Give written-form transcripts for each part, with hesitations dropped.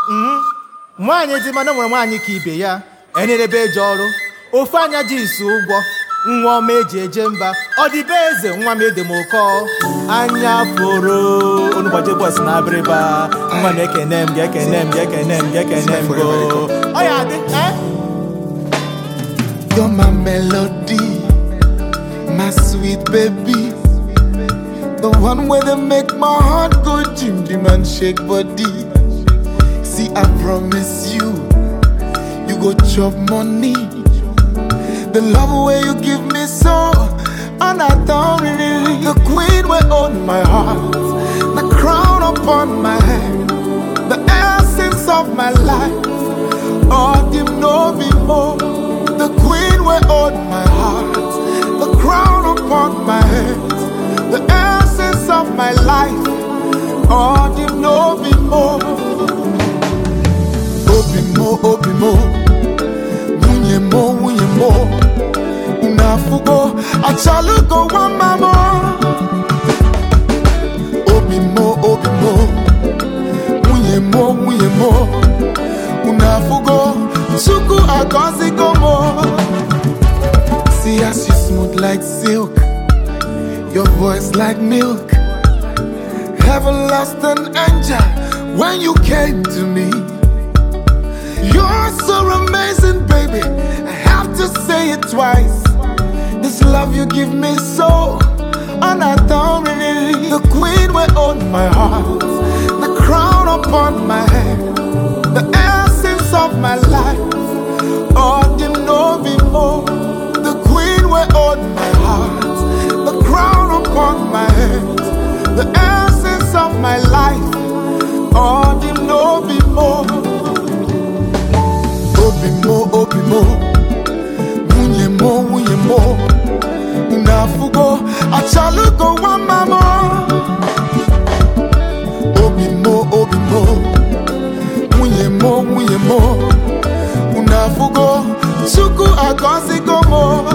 nwaanyị dị mana nwere nwaanyị ka ibe ya enyerebe eje ọrụ ofe anya ji isi ụgwọ nwa ọma eji eje mba ọ dị be eze nwa m edemoko anya pụrụ onugbaje bọs na abịrịba nwa na-ekene m ga-ekene m ga-ekene m ga-ekene m go ọ ya dị You're my melody, my sweet baby, the one where they make my heart go jim jim and shake body. See, I promise you, you go chop money. The love way you give me so, and I don't really. The queen will own my heart, the crown upon my head, the essence of my life. Oh, you know me more. The queen will own my heart, the crown upon my head, the essence of my life. Oh, you know me more. Obi mo, munye mo, unafugo, achalugo wama mo. Obi mo, munye mo, unafugo, suku akosi komo. See as you smooth like silk, your voice like milk. Heaven lost an angel when you came to me. You're so amazing, baby, I have to say it twice. This love you give me so, and I don't really. The queen will own my heart, the crown upon my head, the essence of my life. Oh, you know me more. The queen will own my heart, the crown upon my head, the essence of my life. Oh, you know me more. Obi mo, munye mo, unafugo, achalugo wama mo. Obi mo, munye mo, unafugo, suku akosi komo.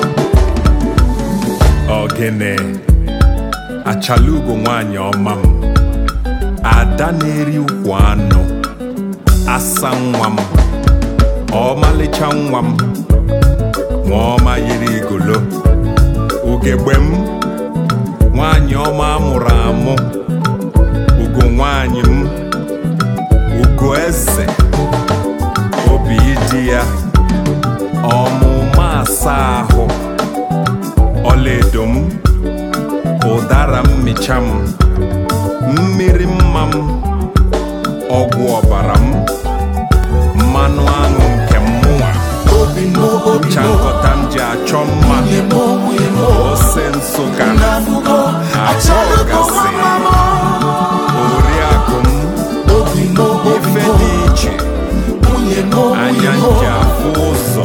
Ogene, achalugo nwanyi ọma m, ada na-eri ukwu anụ, asa nwa m, ọmalịcha nwa m, nwa ọma yiri igolo, ugegbe m, nwaanyị ọma amụrụ amụ, ugo nwaanyị m, ugo eze, obi ịdị ya, ọmụma asa ahụ, ọlaedo m, ụdara mmicha m, mmiri mma m, ọgwụ ọbara m, mmanụ aṅụ nke mmụọ, chankọta m ji achọ mma, ose Nsụka, achọgasị, oriakụ m, ife dị iche, anya nji afụ ụzọ,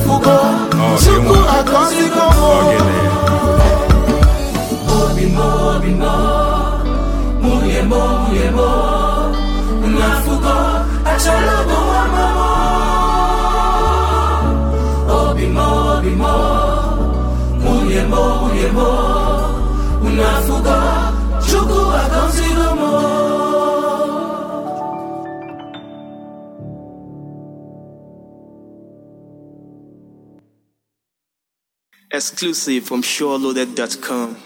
Ogene. Obi mo, munye mo, unafugo, achọlugo wama mo. Obi mo, munye mo, unafugo, chuku akonsigo mo. Exclusive from SureLoaded.com.